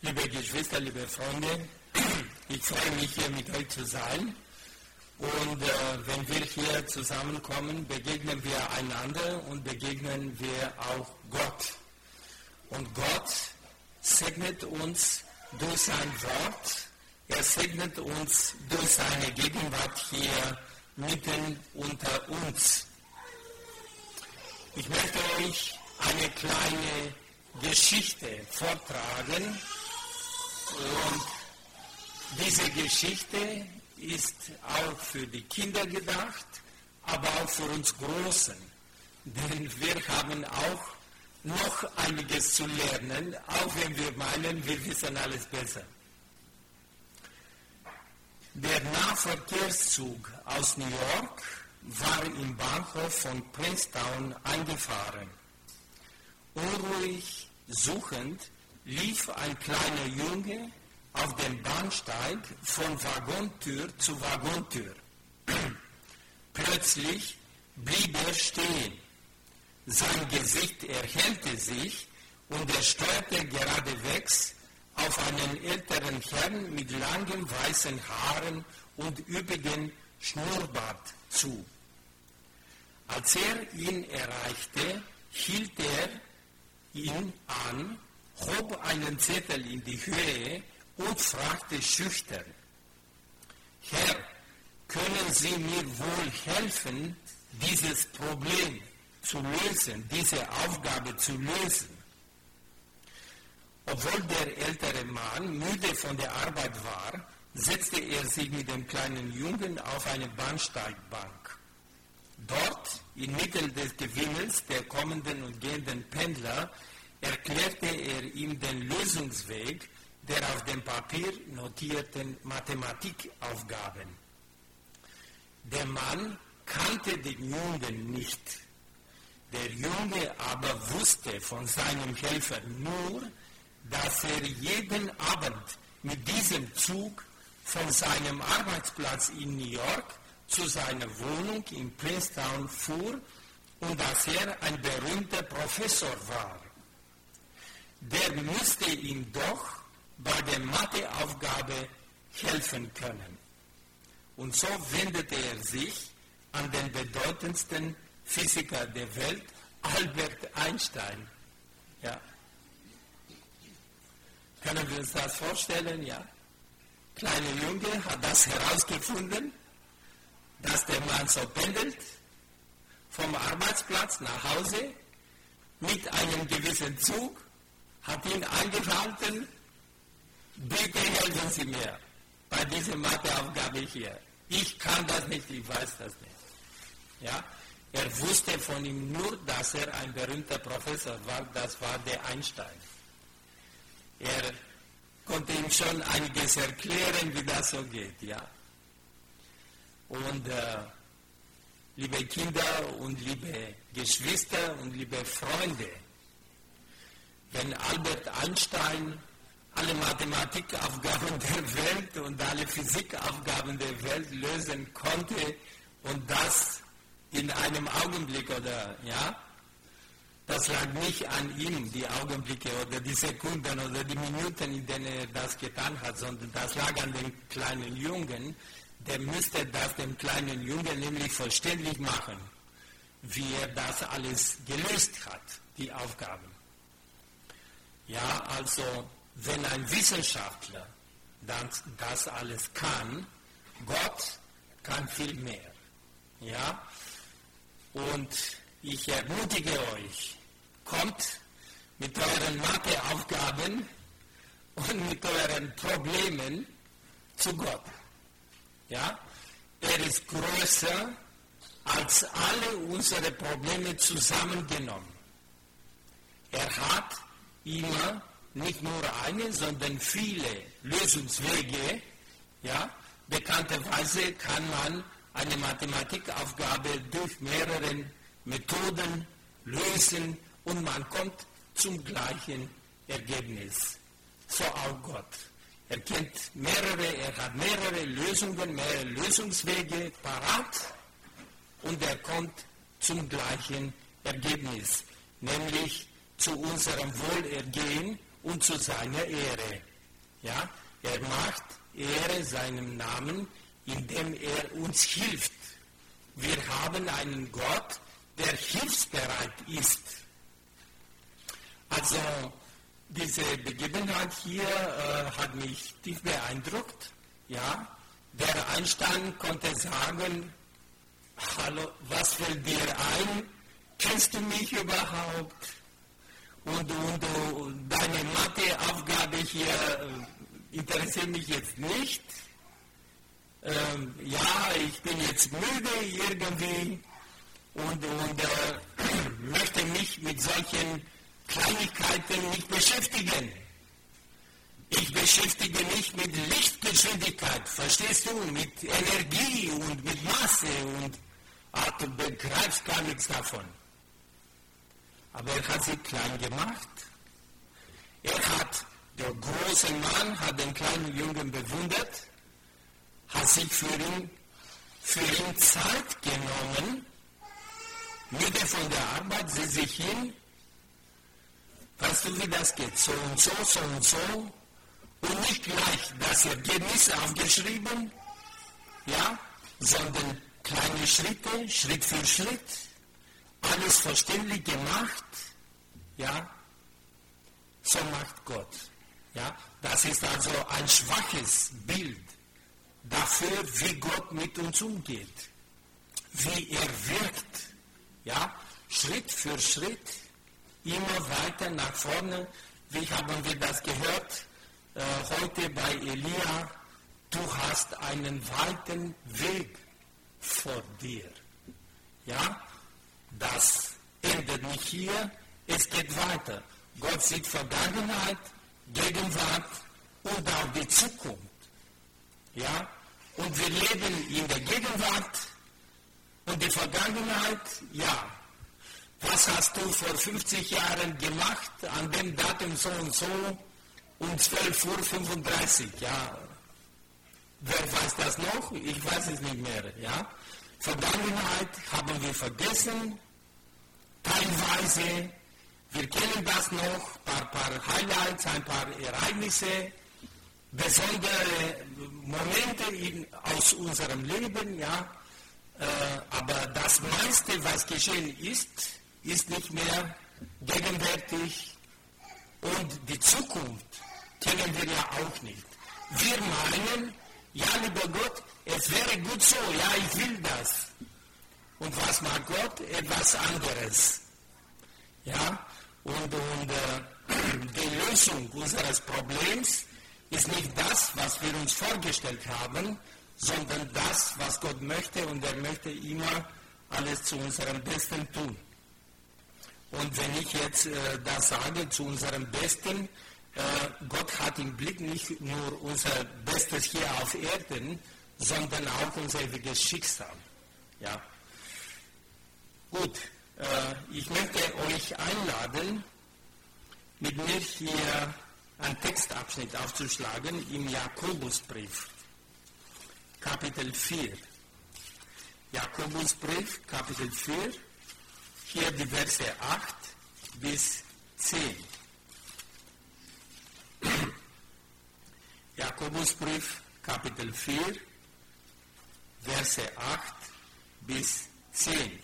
Liebe Geschwister, liebe Freunde, ich freue mich, hier mit euch zu sein. Und wenn wir hier zusammenkommen, begegnen wir einander und begegnen wir auch Gott. Und Gott segnet uns durch sein Wort, er segnet uns durch seine Gegenwart hier mitten unter uns. Ich möchte euch eine kleine Geschichte vortragen. Und diese Geschichte ist auch für die Kinder gedacht, aber auch für uns Großen. Denn wir haben auch noch einiges zu lernen, auch wenn wir meinen, wir wissen alles besser. Der Nahverkehrszug aus New York war im Bahnhof von Princeton eingefahren. Unruhig suchend lief ein kleiner Junge auf dem Bahnsteig von Waggontür zu Waggontür. Plötzlich blieb er stehen. Sein Gesicht erhellte sich und er steuerte geradewegs auf einen älteren Herrn mit langen weißen Haaren und üppigem Schnurrbart zu. Als er ihn erreichte, hielt er ihn an, hob einen Zettel in die Höhe und fragte schüchtern: Herr, können Sie mir wohl helfen, dieses Problem zu lösen, diese Aufgabe zu lösen? Obwohl der ältere Mann müde von der Arbeit war, setzte er sich mit dem kleinen Jungen auf eine Bahnsteigbank. Dort, inmitten des Gewimmels der kommenden und gehenden Pendler, erklärte er ihm den Lösungsweg der auf dem Papier notierten Mathematikaufgaben. Der Mann kannte den Jungen nicht. Der Junge aber wusste von seinem Helfer nur, dass er jeden Abend mit diesem Zug von seinem Arbeitsplatz in New York zu seiner Wohnung in Princeton fuhr und dass er ein berühmter Professor war. Der müsste ihm doch bei der Matheaufgabe helfen können. Und so wendete er sich an den bedeutendsten Physiker der Welt, Albert Einstein. Ja. Können wir uns das vorstellen? Ja. Kleiner Junge hat das herausgefunden, dass der Mann so pendelt, vom Arbeitsplatz nach Hause, mit einem gewissen Zug, hat ihn angehalten: Bitte helfen Sie mir bei dieser Matheaufgabe hier. Ich kann das nicht, ich weiß das nicht. Ja? Er wusste von ihm nur, dass er ein berühmter Professor war, das war der Einstein. Er konnte ihm schon einiges erklären, wie das so geht. Ja? Und liebe Kinder und liebe Geschwister und liebe Freunde, wenn Albert Einstein alle Mathematikaufgaben der Welt und alle Physikaufgaben der Welt lösen konnte und das in einem Augenblick, oder ja, das lag nicht an ihm, die Augenblicke oder die Sekunden oder die Minuten, in denen er das getan hat, sondern das lag an dem kleinen Jungen. Der müsste das dem kleinen Jungen nämlich verständlich machen, wie er das alles gelöst hat, die Aufgaben. Ja, also wenn ein Wissenschaftler das alles kann, Gott kann viel mehr. Ja? Und ich ermutige euch, kommt mit euren Matheaufgaben und mit euren Problemen zu Gott. Ja? Er ist größer als alle unsere Probleme zusammengenommen. Er hat immer nicht nur eine, sondern viele Lösungswege. Ja? Bekannterweise kann man eine Mathematikaufgabe durch mehrere Methoden lösen und man kommt zum gleichen Ergebnis. So auch Gott. Er hat mehrere Lösungen, mehrere Lösungswege parat und er kommt zum gleichen Ergebnis, nämlich zu unserem Wohlergehen und zu seiner Ehre. Ja, er macht Ehre seinem Namen, indem er uns hilft. Wir haben einen Gott, der hilfsbereit ist. Also diese Begebenheit hier hat mich tief beeindruckt. Ja, der Einstein konnte sagen, hallo, was fällt dir ein? Kennst du mich überhaupt? Und deine Matheaufgabe hier interessiert mich jetzt nicht. Ja, ich bin jetzt müde irgendwie und möchte mich mit solchen Kleinigkeiten nicht beschäftigen. Ich beschäftige mich mit Lichtgeschwindigkeit, verstehst du? Mit Energie und mit Masse und du begreifst gar nichts davon. Aber er hat sie klein gemacht. Der große Mann hat den kleinen Jungen bewundert, hat sich für ihn Zeit genommen, müde von der Arbeit, setzt sich hin. Weißt du, wie das geht? So und so, so und so. Und nicht gleich das Ergebnis aufgeschrieben, ja, sondern kleine Schritte, Schritt für Schritt, alles verständlich gemacht, ja, so macht Gott. Ja, das ist also ein schwaches Bild dafür, wie Gott mit uns umgeht, wie er wirkt, ja, Schritt für Schritt, immer weiter nach vorne. Wie haben wir das gehört heute bei Elia? Du hast einen weiten Weg vor dir. Ja, das endet nicht hier, es geht weiter. Gott sieht Vergangenheit, Gegenwart und auch die Zukunft. Ja, und wir leben in der Gegenwart und die Vergangenheit, ja. Was hast du vor 50 Jahren gemacht, an dem Datum so und so, um 12:35 Uhr, ja. Wer weiß das noch? Ich weiß es nicht mehr, ja. Vergangenheit haben wir vergessen, teilweise. Wir kennen das noch, ein paar Highlights, ein paar Ereignisse, besondere Momente aus unserem Leben, ja. Aber das meiste, was geschehen ist nicht mehr gegenwärtig und die Zukunft kennen wir ja auch nicht. Wir meinen, ja, lieber Gott, es wäre gut so, ja, ich will das. Und was macht Gott? Etwas anderes. Ja, und die Lösung unseres Problems ist nicht das, was wir uns vorgestellt haben, sondern das, was Gott möchte, und er möchte immer alles zu unserem Besten tun. Und wenn ich jetzt das sage, zu unserem Besten, Gott hat im Blick nicht nur unser Bestes hier auf Erden, sondern auch unser ewiges Schicksal. Ja. Gut, ich möchte euch einladen, mit mir hier einen Textabschnitt aufzuschlagen im Jakobusbrief, Kapitel 4. Jakobusbrief, Kapitel 4, hier die Verse 8 bis 10. Jakobusbrief, Kapitel 4, Verse 8 bis 10.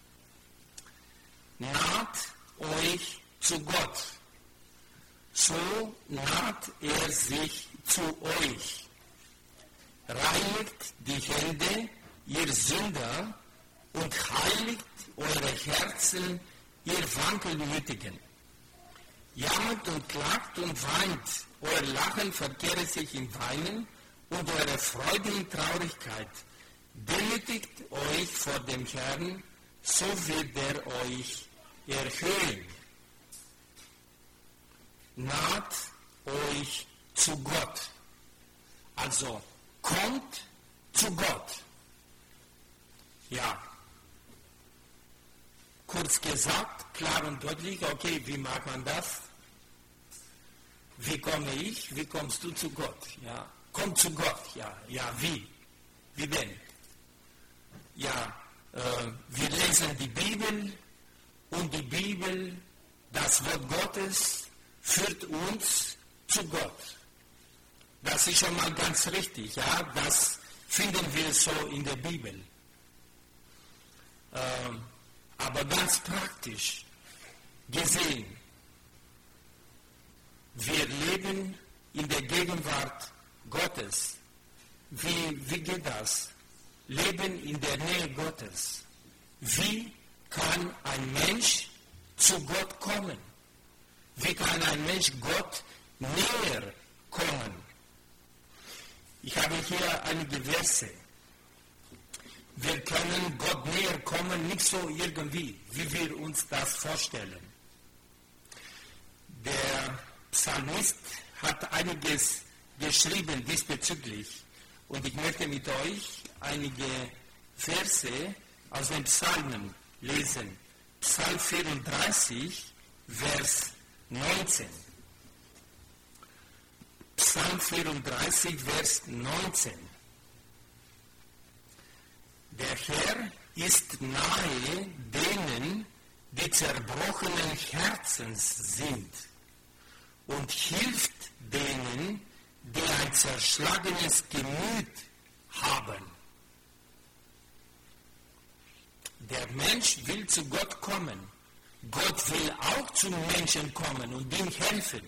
Naht euch zu Gott, so naht er sich zu euch. Reinigt die Hände, ihr Sünder, und heiligt eure Herzen, ihr Wankelmütigen. Jammert und klagt und weint, euer Lachen verkehre sich in Weinen und eure Freude in Traurigkeit. Demütigt euch vor dem Herrn, so wird er euch erhöhen. Naht euch zu Gott. Also kommt zu Gott. Ja. Kurz gesagt, klar und deutlich, okay, wie macht man das? Wie komme ich? Wie kommst du zu Gott? Ja, komm zu Gott. Ja, wie? Wie denn? Ja, wir lesen die Bibel und die Bibel, das Wort Gottes, führt uns zu Gott. Das ist schon mal ganz richtig, ja, das finden wir so in der Bibel. Aber ganz praktisch gesehen, wir leben in der Gegenwart Gottes. Wie geht das? Leben in der Nähe Gottes. Wie kann ein Mensch zu Gott kommen? Wie kann ein Mensch Gott näher kommen? Ich habe hier einige Verse. Wir können Gott näher kommen, nicht so irgendwie, wie wir uns das vorstellen. Der Psalmist hat einiges geschrieben diesbezüglich. Und ich möchte mit euch einige Verse aus den Psalmen lesen. Psalm 34, Vers 19. Psalm 34, Vers 19. Der Herr ist nahe denen, die zerbrochenen Herzens sind, und hilft denen, die ein zerschlagenes Gemüt haben. Der Mensch will zu Gott kommen. Gott will auch zum Menschen kommen und ihm helfen.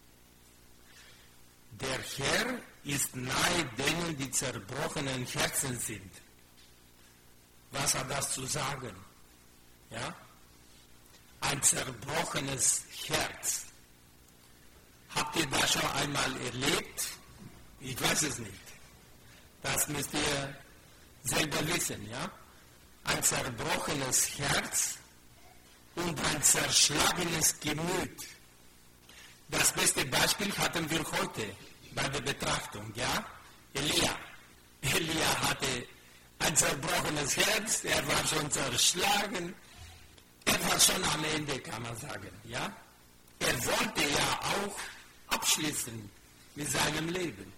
Der Herr ist nahe denen, die zerbrochenen Herzen sind. Was hat das zu sagen? Ja? Ein zerbrochenes Herz. Habt ihr das schon einmal erlebt? Ich weiß es nicht. Das müsst ihr selber wissen, ja? Ein zerbrochenes Herz und ein zerschlagenes Gemüt. Das beste Beispiel hatten wir heute bei der Betrachtung, ja? Elia. Elia hatte ein zerbrochenes Herz, er war schon zerschlagen, er war schon am Ende, kann man sagen, ja? Er wollte ja auch abschließen mit seinem Leben.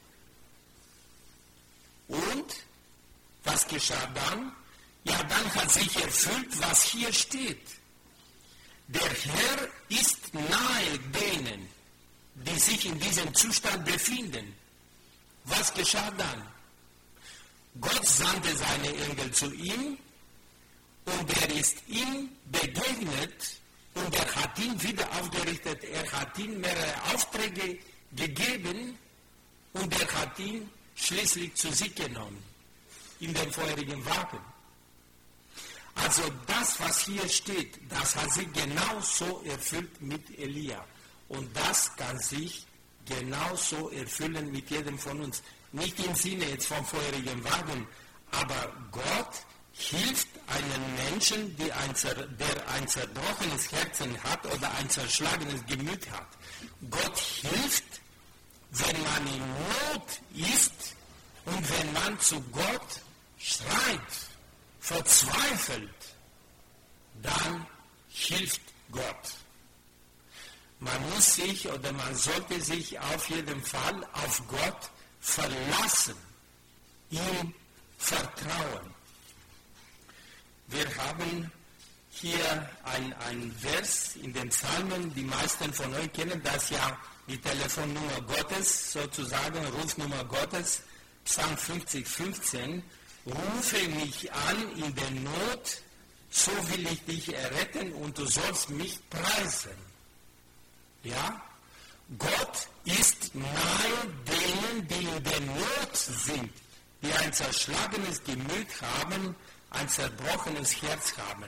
Und was geschah dann? Ja, dann hat sich erfüllt, was hier steht. Der Herr ist nahe denen, die sich in diesem Zustand befinden. Was geschah dann? Gott sandte seine Engel zu ihm und er ist ihm begegnet und er hat ihn wieder aufgerichtet. Er hat ihm mehrere Aufträge gegeben und er hat ihn schließlich zu sich genommen in den feurigen Wagen. Also das, was hier steht, das hat sich genau so erfüllt mit Elia. Und das kann sich genauso erfüllen mit jedem von uns. Nicht im Sinne jetzt vom feurigen Wagen, aber Gott hilft einem Menschen, der ein zerbrochenes Herzen hat oder ein zerschlagenes Gemüt hat. Gott hilft, wenn man in Not ist und wenn man zu Gott schreit, verzweifelt, dann hilft Gott. Man muss sich oder man sollte sich auf jeden Fall auf Gott verlassen, ihm vertrauen. Wir haben hier ein Vers in den Psalmen, die meisten von euch kennen das ja, die Telefonnummer Gottes, sozusagen Rufnummer Gottes, Psalm 50, 15. Rufe mich an in der Not, so will ich dich erretten und du sollst mich preisen. Ja? Gott ist nahe denen, die in der Not sind, die ein zerschlagenes Gemüt haben, ein zerbrochenes Herz haben.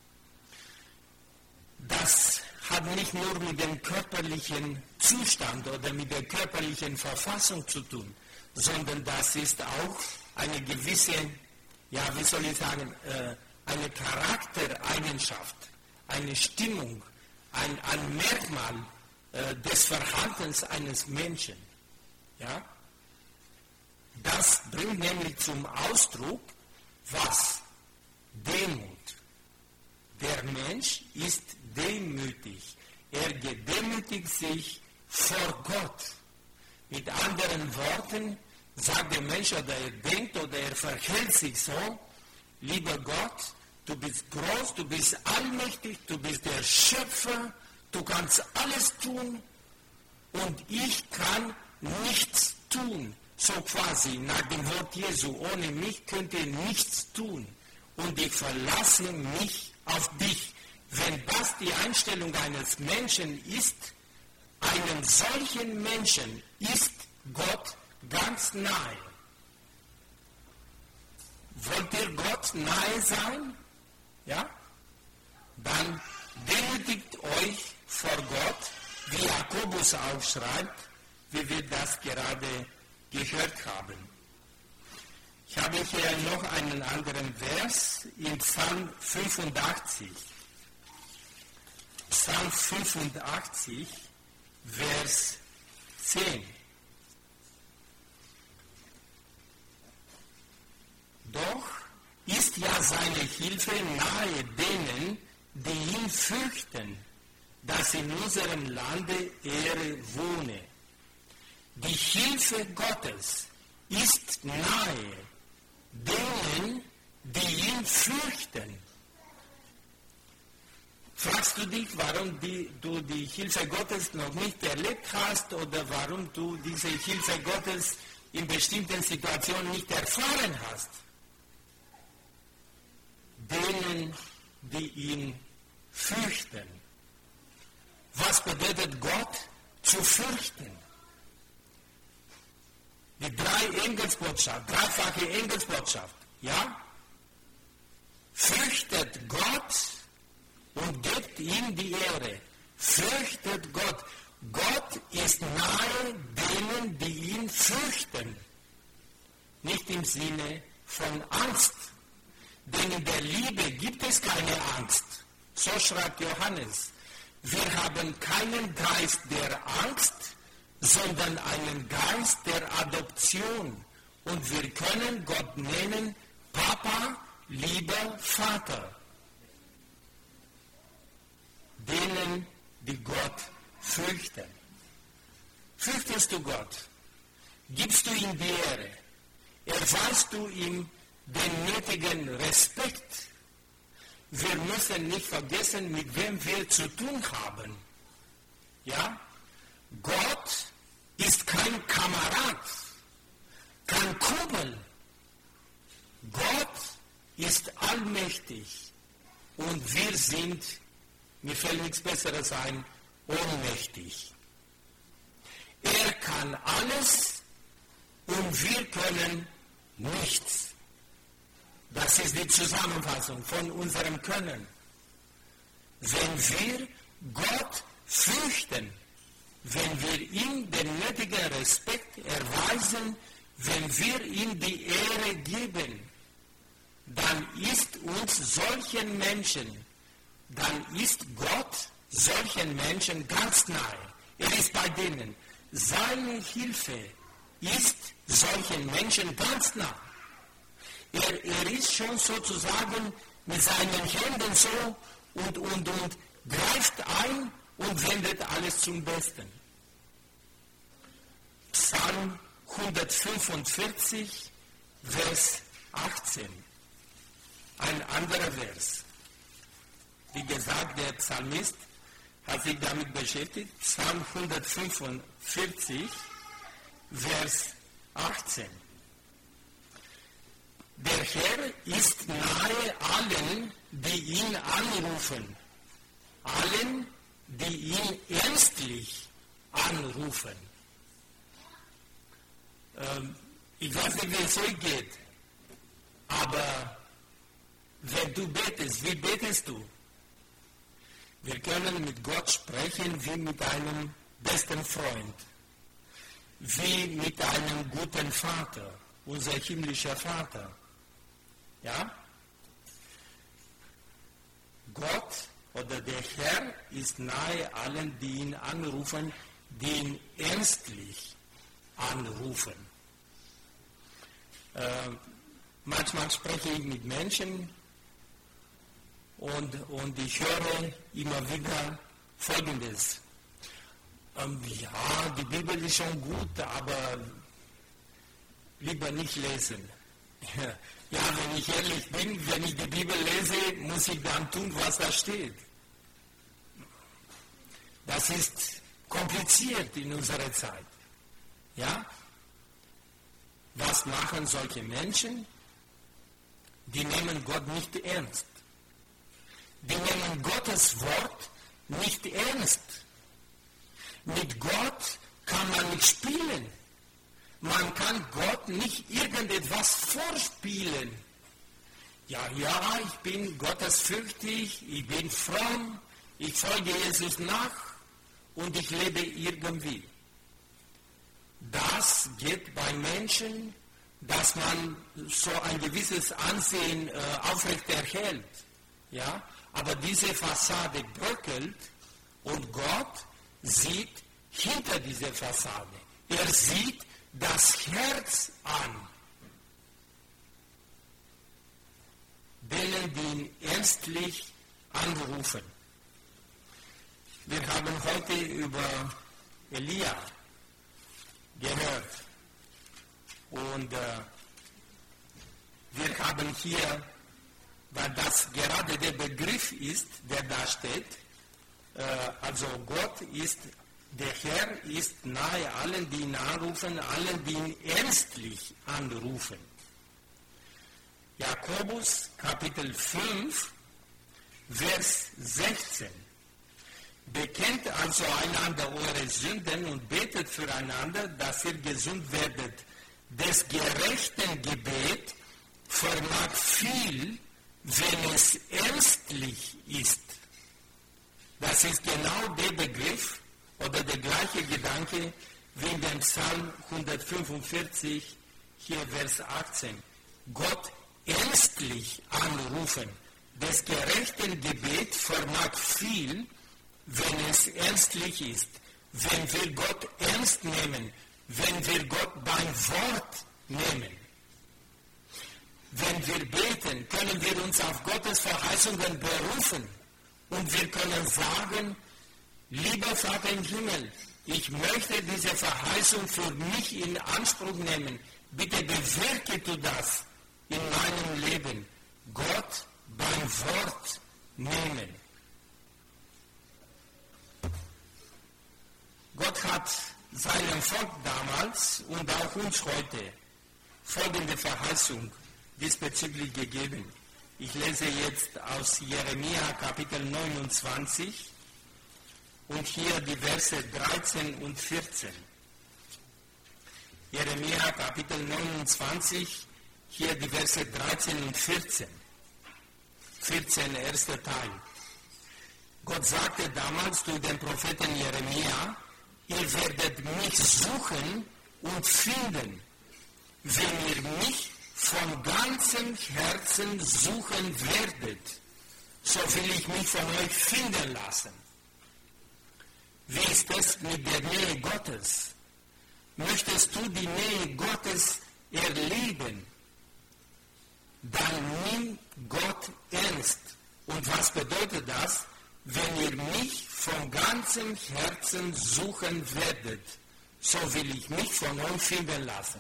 Das hat nicht nur mit dem körperlichen Zustand oder mit der körperlichen Verfassung zu tun, sondern das ist auch eine gewisse, ja, wie soll ich sagen, eine Charaktereigenschaft, eine Stimmung, ein Merkmal des Verhaltens eines Menschen. Ja? Das bringt nämlich zum Ausdruck, was? Demut. Der Mensch ist demütig. Er gedemütigt sich vor Gott. Mit anderen Worten sagt der Mensch oder er denkt oder er verhält sich so, lieber Gott, du bist groß, du bist allmächtig, du bist der Schöpfer, du kannst alles tun und ich kann nichts tun. tun, so quasi nach dem Wort Jesu, ohne mich könnt ihr nichts tun und ich verlasse mich auf dich. Wenn das die Einstellung eines Menschen ist, einem solchen Menschen ist Gott ganz nahe. Wollt ihr Gott nahe sein? Ja? Dann demütigt euch vor Gott, wie Jakobus auch schreibt, wie wir das gerade gehört haben. Ich habe hier noch einen anderen Vers in Psalm 85. Psalm 85, Vers 10. Doch ist ja seine Hilfe nahe denen, die ihn fürchten, dass in unserem Lande Ehre wohne. Die Hilfe Gottes ist nahe denen, die ihn fürchten. Fragst du dich, warum du die Hilfe Gottes noch nicht erlebt hast oder warum du diese Hilfe Gottes in bestimmten Situationen nicht erfahren hast? Denen, die ihn fürchten. Was bedeutet Gott zu fürchten? Die dreifache Engelsbotschaft, ja? Fürchtet Gott und gebt ihm die Ehre. Fürchtet Gott. Gott ist nahe denen, die ihn fürchten. Nicht im Sinne von Angst. Denn in der Liebe gibt es keine Angst. So schreibt Johannes. Wir haben keinen Geist der Angst, sondern einen Geist der Adoption. Und wir können Gott nennen, Papa, lieber Vater. Denen, die Gott fürchten. Fürchtest du Gott? Gibst du ihm die Ehre? Erweist du ihm den nötigen Respekt? Wir müssen nicht vergessen, mit wem wir zu tun haben. Ja? Gott ist kein Kamerad, kein Kumpel. Gott ist allmächtig und wir sind, mir fällt nichts Besseres ein, ohnmächtig. Er kann alles und wir können nichts. Das ist die Zusammenfassung von unserem Können. Wenn wir Gott fürchten, wenn wir ihm den nötigen Respekt erweisen, wenn wir ihm die Ehre geben, dann ist uns solchen Menschen, dann ist Gott solchen Menschen ganz nahe. Er ist bei denen. Seine Hilfe ist solchen Menschen ganz nah. Er ist schon sozusagen mit seinen Händen so und greift ein und wendet alles zum Besten. Psalm 145, Vers 18. Ein anderer Vers. Wie gesagt, der Psalmist hat sich damit beschäftigt. Psalm 145, Vers 18. Der Herr ist nahe allen, die ihn anrufen. Allen, die ihn ernstlich anrufen. Ich weiß nicht, wie es euch geht, aber wenn du betest, wie betest du? Wir können mit Gott sprechen wie mit einem besten Freund, wie mit einem guten Vater, unser himmlischer Vater. Ja? Gott oder der Herr ist nahe allen, die ihn anrufen, die ihn ernstlich anrufen. Manchmal spreche ich mit Menschen und ich höre immer wieder Folgendes. Ja, die Bibel ist schon gut, aber lieber nicht lesen. Ja, wenn ich ehrlich bin, wenn ich die Bibel lese, muss ich dann tun, was da steht. Das ist kompliziert in unserer Zeit. Ja? Was machen solche Menschen? Die nehmen Gott nicht ernst. Die nehmen Gottes Wort nicht ernst. Mit Gott kann man nicht spielen. Man kann Gott nicht irgendetwas vorspielen. Ja, ich bin gottesfürchtig, ich bin fromm, ich folge Jesus nach und ich lebe irgendwie. Das geht bei Menschen, dass man so ein gewisses Ansehen aufrechterhält. Ja? Aber diese Fassade bröckelt und Gott sieht hinter dieser Fassade. Er sieht das Herz an. Denen, die ihn ernstlich anrufen. Wir haben heute über Elia gehört. Und wir haben hier, weil das gerade der Begriff ist, der da steht, also Gott ist, der Herr ist nahe allen, die ihn anrufen, allen, die ihn ernstlich anrufen. Jakobus, Kapitel 5, Vers 16. Bekennt also einander eure Sünden und betet füreinander, dass ihr gesund werdet. Des gerechten Gebet vermag viel, wenn es ernstlich ist. Das ist genau der Begriff oder der gleiche Gedanke wie in dem Psalm 145, hier Vers 18. Gott ernstlich anrufen. Des gerechten Gebet vermag viel, wenn es ernstlich ist. Wenn wir Gott ernst nehmen, wenn wir Gott beim Wort nehmen. Wenn wir beten, können wir uns auf Gottes Verheißungen berufen und wir können sagen, lieber Vater im Himmel, ich möchte diese Verheißung für mich in Anspruch nehmen. Bitte bewirke du das in meinem Leben. Gott beim Wort nehmen. Gott hat seinem Volk damals und auch uns heute folgende Verheißung diesbezüglich gegeben. Ich lese jetzt aus Jeremia Kapitel 29 und hier die Verse 13 und 14. Jeremia Kapitel 29, hier die Verse 13 und 14. 14, erster Teil. Gott sagte damals durch den Propheten Jeremia, ihr werdet mich suchen und finden, wenn ihr mich von ganzem Herzen suchen werdet, so will ich mich von euch finden lassen. Wie ist es mit der Nähe Gottes? Möchtest du die Nähe Gottes erleben? Dann nimm Gott ernst. Und was bedeutet das? Wenn ihr mich von ganzem Herzen suchen werdet, so will ich mich von euch finden lassen.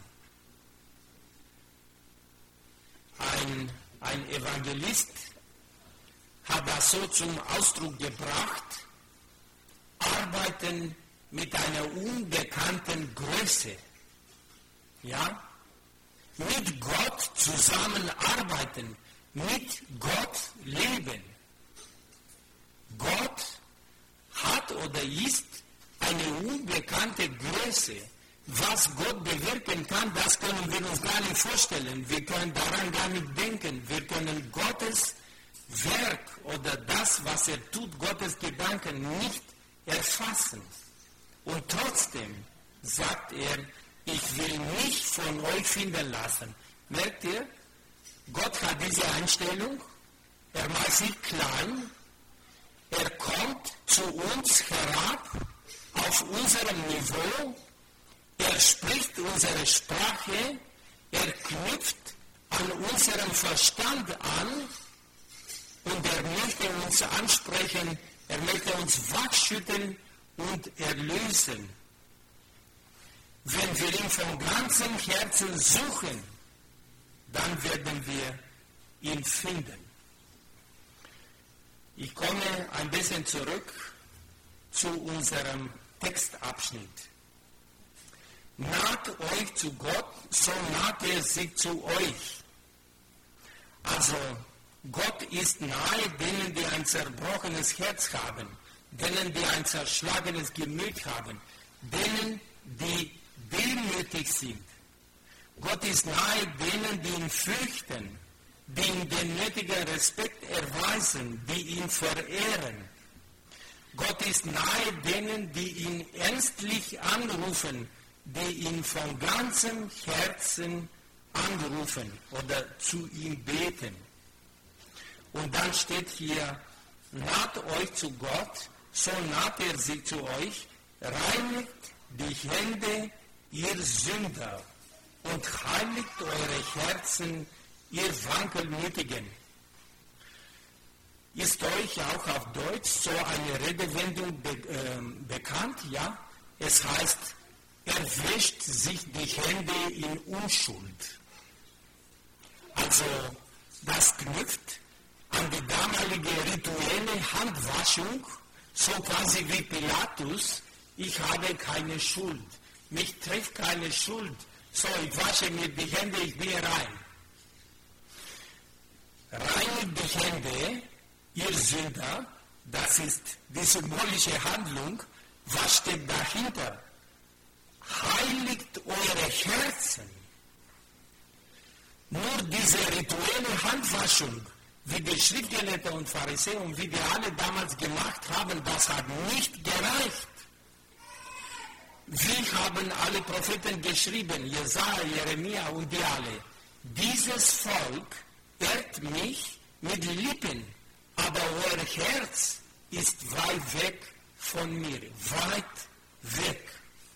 Ein Evangelist hat das so zum Ausdruck gebracht, arbeiten mit einer unbekannten Größe. Ja? Mit Gott zusammenarbeiten, mit Gott leben. Gott hat oder ist eine unbekannte Größe. Was Gott bewirken kann, das können wir uns gar nicht vorstellen. Wir können daran gar nicht denken. Wir können Gottes Werk oder das, was er tut, Gottes Gedanken nicht erfassen. Und trotzdem sagt er, ich will mich von euch finden lassen. Merkt ihr? Gott hat diese Einstellung. Er macht sich klein. Er kommt zu uns herab auf unserem Niveau. Er spricht unsere Sprache. Er knüpft an unserem Verstand an. Und er möchte uns ansprechen. Er möchte uns wachschütteln und erlösen. Wenn wir ihn von ganzem Herzen suchen, dann werden wir ihn finden. Ich komme ein bisschen zurück zu unserem Textabschnitt. naht euch zu Gott, so naht er sich zu euch. Also Gott ist nahe denen, die ein zerbrochenes Herz haben, denen, die ein zerschlagenes Gemüt haben, denen, die demütig sind. Gott ist nahe denen, die ihn fürchten, die ihm den nötigen Respekt erweisen, die ihn verehren. Gott ist nahe denen, die ihn ernstlich anrufen, die ihn von ganzem Herzen anrufen oder zu ihm beten. Und dann steht hier, naht euch zu Gott, so naht er sich zu euch, reinigt die Hände, ihr Sünder, und heiligt eure Herzen, ihr Wankelmütigen. Ist euch auch auf Deutsch so eine Redewendung bekannt? Ja, es heißt, er wäscht sich die Hände in Unschuld. Also, das knüpft an die damalige rituelle Handwaschung, so quasi wie Pilatus, ich habe keine Schuld, mich trifft keine Schuld, so ich wasche mir die Hände, ich bin rein. Reinigt die Hände, ihr Sünder, das ist die symbolische Handlung, was steht dahinter? Heiligt eure Herzen. Nur diese rituelle Handwaschung, wie die Schriftgelehrten und Pharisäer und wie die alle damals gemacht haben, das hat nicht gereicht. Wie haben alle Propheten geschrieben, Jesaja, Jeremia und die alle? Dieses Volk ehrt mich mit Lippen, aber euer Herz ist weit weg von mir, weit weg.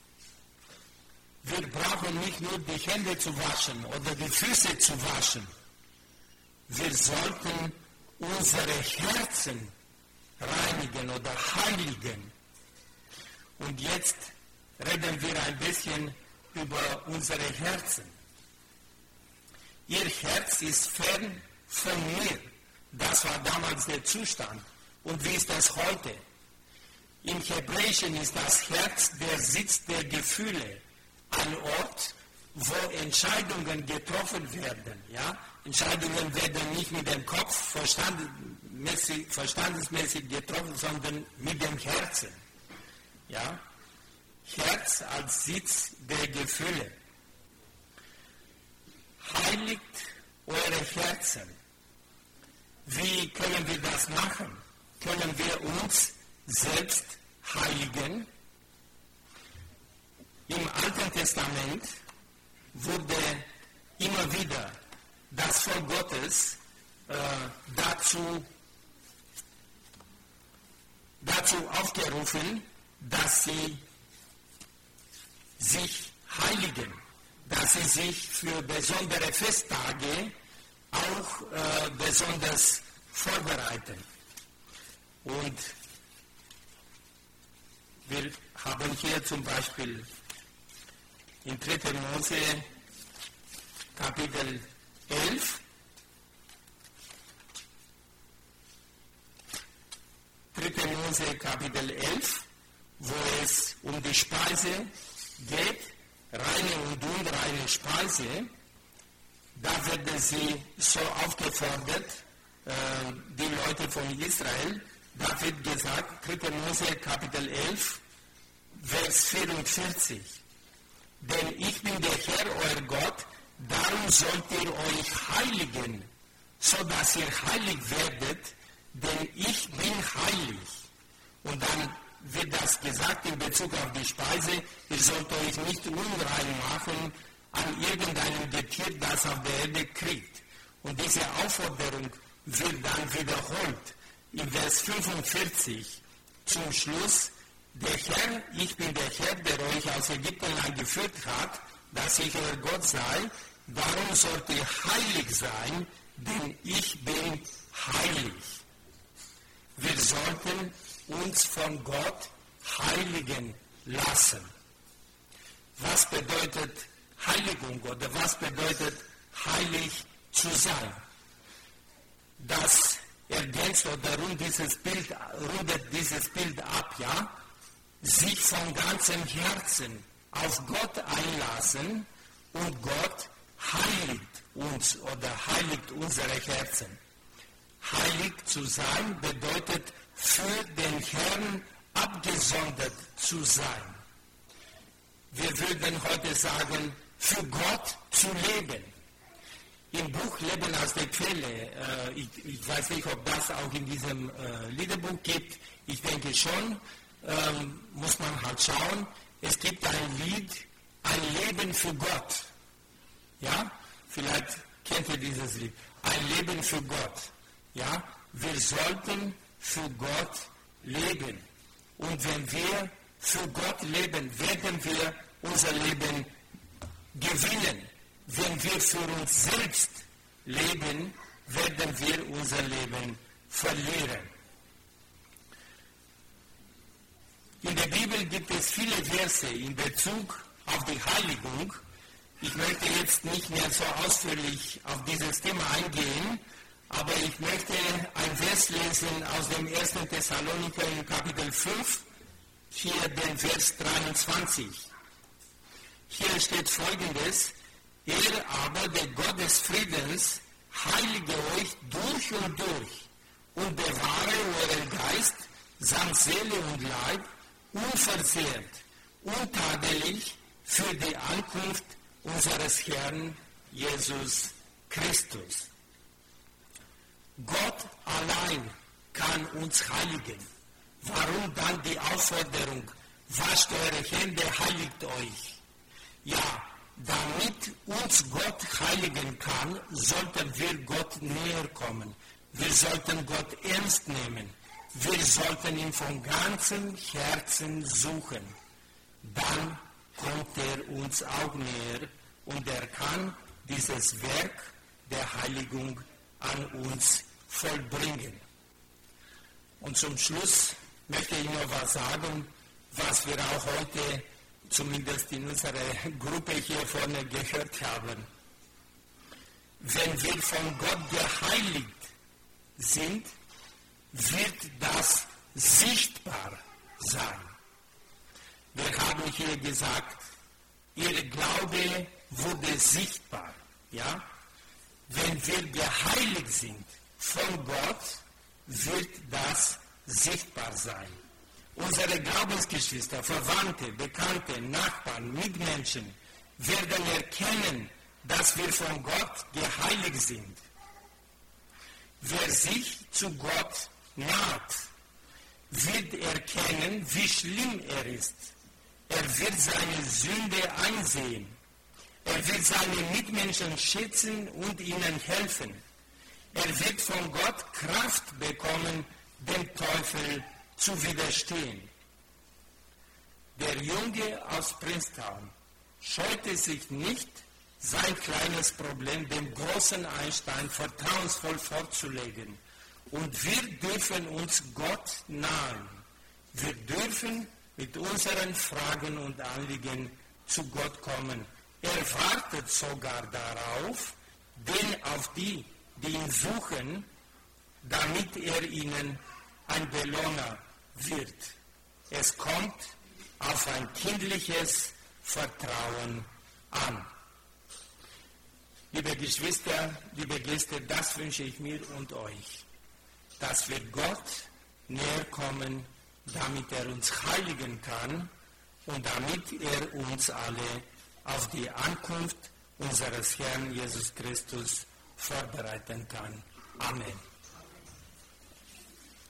Wir brauchen nicht nur die Hände zu waschen oder die Füße zu waschen. Wir sollten unsere Herzen reinigen oder heiligen. Und jetzt reden wir ein bisschen über unsere Herzen. Ihr Herz ist fern von mir. Das war damals der Zustand. Und wie ist das heute? Im Hebräischen ist das Herz der Sitz der Gefühle. Ein Ort, wo Entscheidungen getroffen werden. Ja? Entscheidungen werden nicht mit dem Kopf verstandesmäßig getroffen, sondern mit dem Herzen. Ja? Herz als Sitz der Gefühle. Heiligt eure Herzen. Wie können wir das machen? Können wir uns selbst heiligen? Im Alten Testament wurde immer wieder das Volk Gottes dazu aufgerufen, dass sie sich heiligen, dass sie sich für besondere Festtage auch besonders vorbereiten. Und wir haben hier zum Beispiel in 3. Mose Kapitel 11, 3. Mose Kapitel 11, wo es um die Speise geht, reine und unreine Speise. Da werden sie so aufgefordert, die Leute von Israel. Da wird gesagt, 3. Mose Kapitel 11, Vers 44. Denn ich bin der Herr, euer Gott, darum sollt ihr euch heiligen, so dass ihr heilig werdet, denn ich bin heilig. Und dann wird das gesagt in Bezug auf die Speise, ihr sollt euch nicht unrein machen an irgendeinem Getier, das auf der Erde kriegt. Und diese Aufforderung wird dann wiederholt in Vers 45 zum Schluss. Der Herr, ich bin der Herr, der euch aus Ägyptenland geführt hat, dass ich euer Gott sei, darum sollt ihr heilig sein, denn ich bin heilig. Wir sollten uns von Gott heiligen lassen. Was bedeutet Heiligung oder was bedeutet heilig zu sein? Das ergänzt oder rundet dieses Bild ab, ja? Sich von ganzem Herzen auf Gott einlassen und Gott heiligt uns oder heiligt unsere Herzen. Heilig zu sein bedeutet für den Herrn abgesondert zu sein. Wir würden heute sagen, für Gott zu leben. Im Buch Leben aus der Quelle, ich weiß nicht, ob das auch in diesem Liederbuch gibt, ich denke schon, muss man halt schauen, es gibt ein Lied, ein Leben für Gott. Ja, vielleicht kennt ihr dieses Lied, ein Leben für Gott. Ja, wir sollten für Gott leben. Und wenn wir für Gott leben, werden wir unser Leben gewinnen. Wenn wir für uns selbst leben, werden wir unser Leben verlieren. In der Bibel gibt es viele Verse in Bezug auf die Heiligung. Ich möchte jetzt nicht mehr so ausführlich auf dieses Thema eingehen, aber ich möchte ein Vers lesen aus dem 1. Thessalonicher in Kapitel 5, hier den Vers 23. Hier steht Folgendes: Er aber, der Gott des Friedens, heilige euch durch und durch und bewahre euren Geist samt Seele und Leib unversehrt, untadelig für die Ankunft unseres Herrn Jesus Christus. Gott allein kann uns heiligen. Warum dann die Aufforderung, wascht eure Hände, heiligt euch? Ja, damit uns Gott heiligen kann, sollten wir Gott näher kommen. Wir sollten Gott ernst nehmen. Wir sollten ihn von ganzem Herzen suchen. Dann kommt er uns auch näher und er kann dieses Werk der Heiligung an uns vollbringen. Und zum Schluss möchte ich noch was sagen, was wir auch heute zumindest in unserer Gruppe hier vorne gehört haben. Wenn wir von Gott geheiligt sind, wird das sichtbar sein. Wir haben hier gesagt, ihr Glaube wurde sichtbar. Ja? Wenn wir geheiligt sind von Gott, wird das sichtbar sein. Unsere Glaubensgeschwister, Verwandte, Bekannte, Nachbarn, Mitmenschen werden erkennen, dass wir von Gott geheiligt sind. Wer sich zu Gott naht, wird erkennen, wie schlimm er ist. Er wird seine Sünde einsehen. Er wird seine Mitmenschen schätzen und ihnen helfen. Er wird von Gott Kraft bekommen, dem Teufel zu widerstehen. Der Junge aus Princeton scheute sich nicht, sein kleines Problem dem großen Einstein vertrauensvoll vorzulegen. Und wir dürfen uns Gott nahen. Wir dürfen mit unseren Fragen und Anliegen zu Gott kommen. Er wartet sogar darauf, denn auf die, die ihn suchen, damit er ihnen ein Belohner wird. Es kommt auf ein kindliches Vertrauen an. Liebe Geschwister, liebe Gäste, das wünsche ich mir und euch, dass wir Gott näher kommen, damit er uns heiligen kann und damit er uns alle auf die Ankunft unseres Herrn Jesus Christus vorbereiten kann. Amen.